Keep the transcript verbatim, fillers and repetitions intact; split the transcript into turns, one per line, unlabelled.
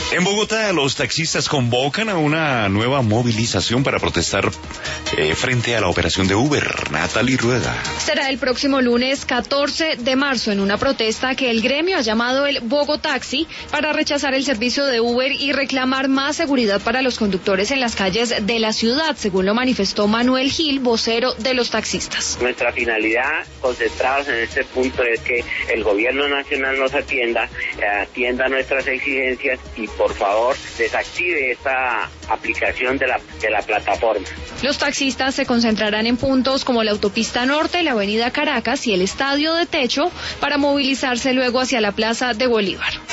En Bogotá, los taxistas convocan a una nueva movilización para protestar eh, frente a la operación de Uber. Natalie Rueda.
Será el próximo lunes catorce de marzo en una protesta que el gremio ha llamado el Bogotaxi para rechazar el servicio de Uber y reclamar más seguridad para los conductores en las calles de la ciudad, según lo manifestó Manuel Gil, vocero de los taxistas.
Nuestra finalidad, concentrados en este punto, es que el gobierno nacional nos atienda, atienda nuestras exigencias y por favor desactive esta aplicación de la, de la plataforma.
Los taxistas se concentrarán en puntos como la autopista norte, la avenida Caracas y el estadio de Techo para movilizarse luego hacia la plaza de Bolívar.